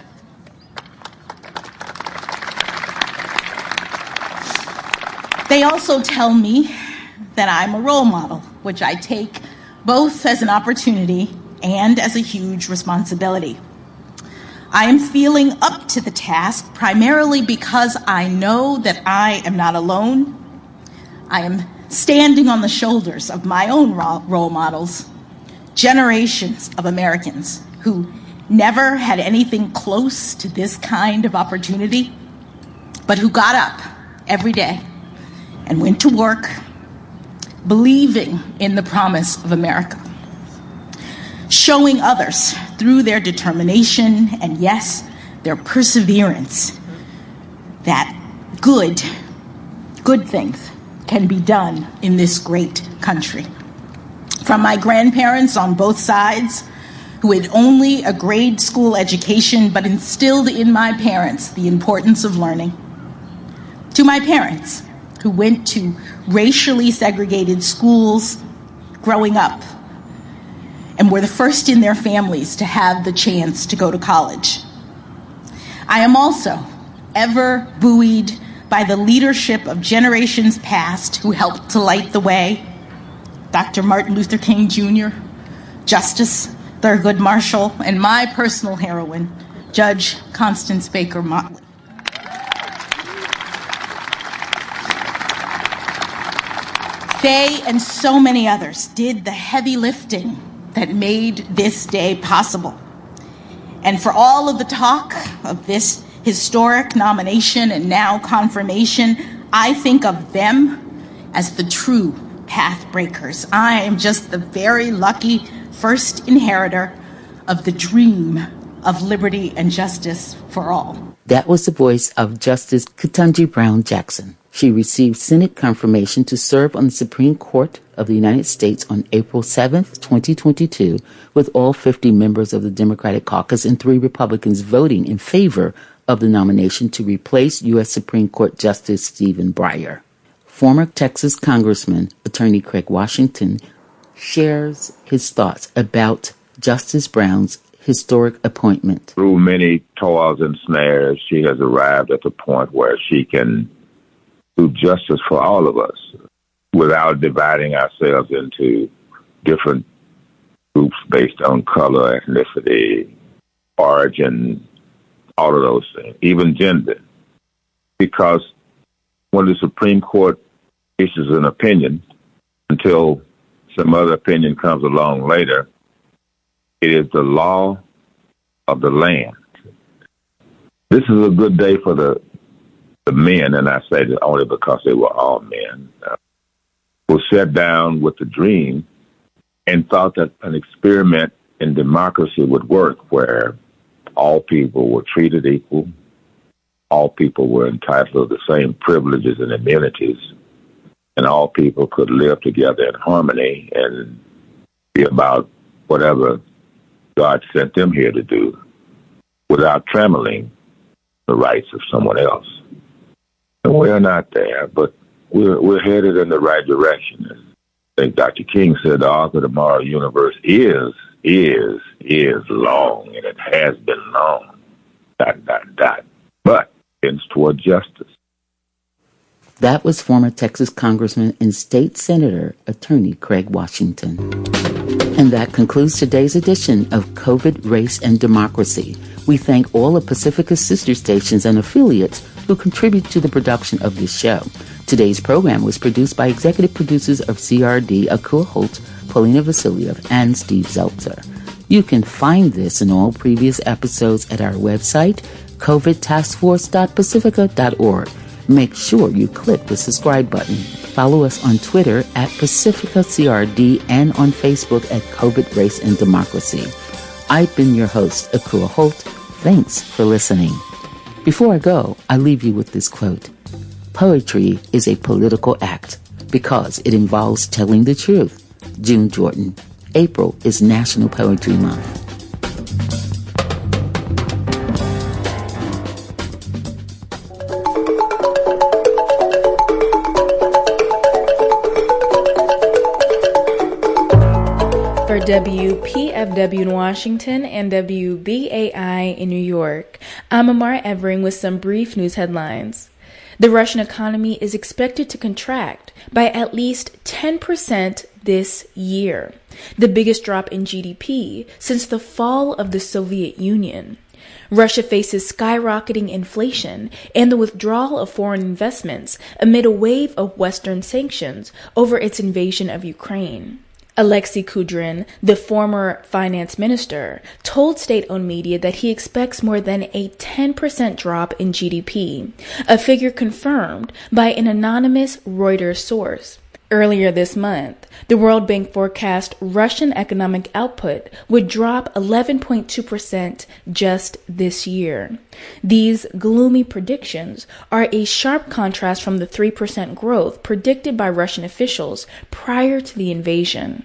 They also tell me that I'm a role model, which I take both as an opportunity and as a huge responsibility. I am feeling up to the task primarily because I know that I am not alone. I am standing on the shoulders of my own role models, generations of Americans who never had anything close to this kind of opportunity, but who got up every day and went to work believing in the promise of America, showing others through their determination and, yes, their perseverance that good, good things can be done in this great country. From my grandparents on both sides, who had only a grade school education but instilled in my parents the importance of learning, to my parents, who went to racially segregated schools growing up and were the first in their families to have the chance to go to college. I am also ever buoyed by the leadership of generations past who helped to light the way. Doctor Martin Luther King Junior, Justice Thurgood Marshall, and my personal heroine, Judge Constance Baker Motley. They and so many others did the heavy lifting that made this day possible. And for all of the talk of this historic nomination and now confirmation, I think of them as the true path breakers. I am just the very lucky first inheritor of the dream of liberty and justice for all. That was the voice of Justice Ketanji Brown Jackson. She received Senate confirmation to serve on the Supreme Court of the United States on April seventh, twenty twenty-two, with all fifty members of the Democratic caucus and three Republicans voting in favor of the nomination to replace U S Supreme Court Justice Stephen Breyer. Former Texas Congressman Attorney Craig Washington shares his thoughts about Justice Brown's historic appointment. Through many toils and snares, she has arrived at the point where she can do justice for all of us without dividing ourselves into different groups based on color, ethnicity, origin, all of those things, even gender. Because when the Supreme Court issues an opinion, until some other opinion comes along later, it is the law of the land. This is a good day for the the men, and I say that only because they were all men, uh, who sat down with the dream and thought that an experiment in democracy would work, where all people were treated equal, all people were entitled to the same privileges and immunities, and all people could live together in harmony and be about whatever God sent them here to do without trammeling the rights of someone else. And we're not there, but we're we're headed in the right direction. I think Doctor King said the arc of the moral universe is, is, is long, and it has been long, dot, dot, dot. But it's toward justice. That was former Texas Congressman and State Senator Attorney Craig Washington. And that concludes today's edition of COVID, Race, and Democracy. We thank all of Pacifica's sister stations and affiliates who contribute to the production of this show. Today's program was produced by executive producers of C R D, Akua Holt, Paulina Vasiliev, and Steve Zeltzer. You can find this and all previous episodes at our website, covid task force dot pacifica dot org. Make sure you click the subscribe button. Follow us on Twitter at Pacifica C R D and on Facebook at COVID Race and Democracy. I've been your host, Akua Holt. Thanks for listening. Before I go, I leave you with this quote. Poetry is a political act because it involves telling the truth. June Jordan. April is National Poetry Month. For W P F W in Washington and W B A I in New York, I'm Amar Evering with some brief news headlines. The Russian economy is expected to contract by at least ten percent this year, the biggest drop in G D P since the fall of the Soviet Union. Russia faces skyrocketing inflation and the withdrawal of foreign investments amid a wave of Western sanctions over its invasion of Ukraine. Alexei Kudrin, the former finance minister, told state-owned media that he expects more than a ten percent drop in G D P, a figure confirmed by an anonymous Reuters source. Earlier this month, the World Bank forecast Russian economic output would drop eleven point two percent just this year. These gloomy predictions are a sharp contrast from the three percent growth predicted by Russian officials prior to the invasion.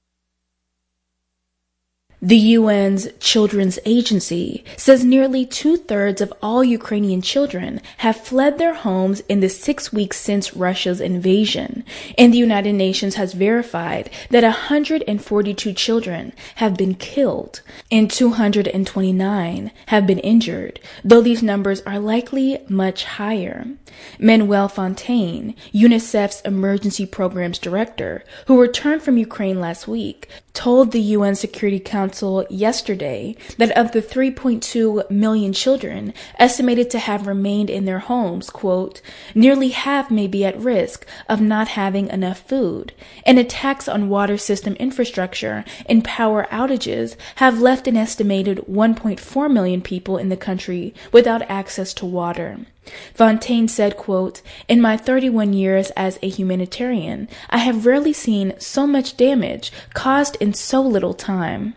The U N's Children's Agency says nearly two-thirds of all Ukrainian children have fled their homes in the six weeks since Russia's invasion, and the United Nations has verified that one hundred forty-two children have been killed and two hundred twenty-nine have been injured, though these numbers are likely much higher. Manuel Fontaine, UNICEF's Emergency Programs Director, who returned from Ukraine last week, told the U N Security Council yesterday that of the three point two million children estimated to have remained in their homes, quote, nearly half may be at risk of not having enough food, and attacks on water system infrastructure and power outages have left an estimated one point four million people in the country without access to water. Fontaine said, quote, in my thirty-one years as a humanitarian, I have rarely seen so much damage caused in so little time.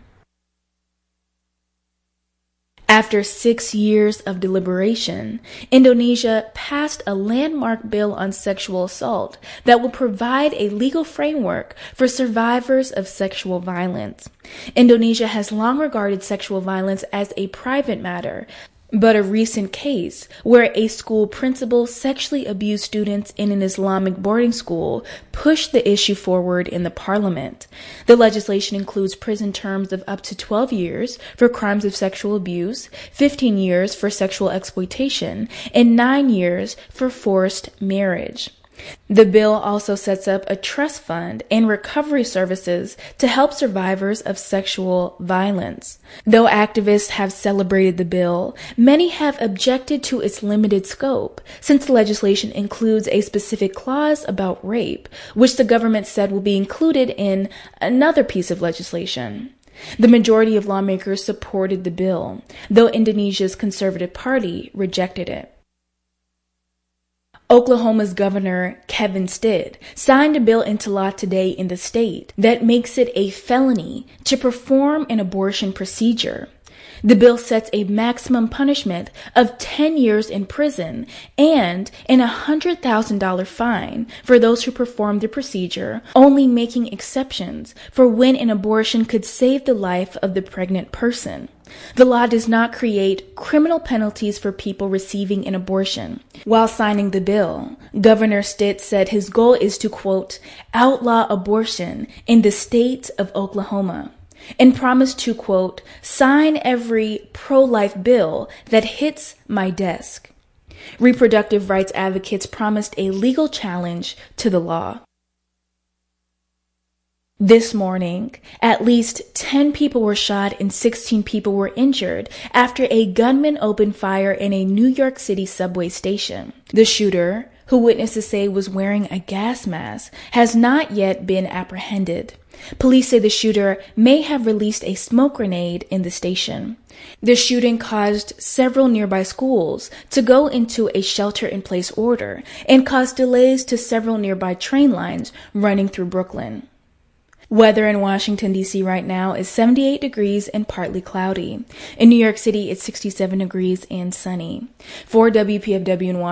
After six years of deliberation, Indonesia passed a landmark bill on sexual assault that will provide a legal framework for survivors of sexual violence. Indonesia has long regarded sexual violence as a private matter, but a recent case where a school principal sexually abused students in an Islamic boarding school pushed the issue forward in the parliament. The legislation includes prison terms of up to twelve years for crimes of sexual abuse, fifteen years for sexual exploitation, and nine years for forced marriage. The bill also sets up a trust fund and recovery services to help survivors of sexual violence. Though activists have celebrated the bill, many have objected to its limited scope, since the legislation includes a specific clause about rape, which the government said will be included in another piece of legislation. The majority of lawmakers supported the bill, though Indonesia's Conservative Party rejected it. Oklahoma's Governor Kevin Stitt signed a bill into law today in the state that makes it a felony to perform an abortion procedure. The bill sets a maximum punishment of ten years in prison and an one hundred thousand dollars fine for those who perform the procedure, only making exceptions for when an abortion could save the life of the pregnant person. The law does not create criminal penalties for people receiving an abortion. While signing the bill, Governor Stitt said his goal is to, quote, outlaw abortion in the state of Oklahoma, and promised to, quote, sign every pro-life bill that hits my desk. Reproductive rights advocates promised a legal challenge to the law. This morning, at least ten people were shot and sixteen people were injured after a gunman opened fire in a New York City subway station. The shooter, who witnesses say was wearing a gas mask, has not yet been apprehended. Police say the shooter may have released a smoke grenade in the station. The shooting caused several nearby schools to go into a shelter-in-place order and caused delays to several nearby train lines running through Brooklyn. Weather in Washington, D C right now is seventy-eight degrees and partly cloudy. In New York City, it's sixty-seven degrees and sunny. For W P F W in Washington,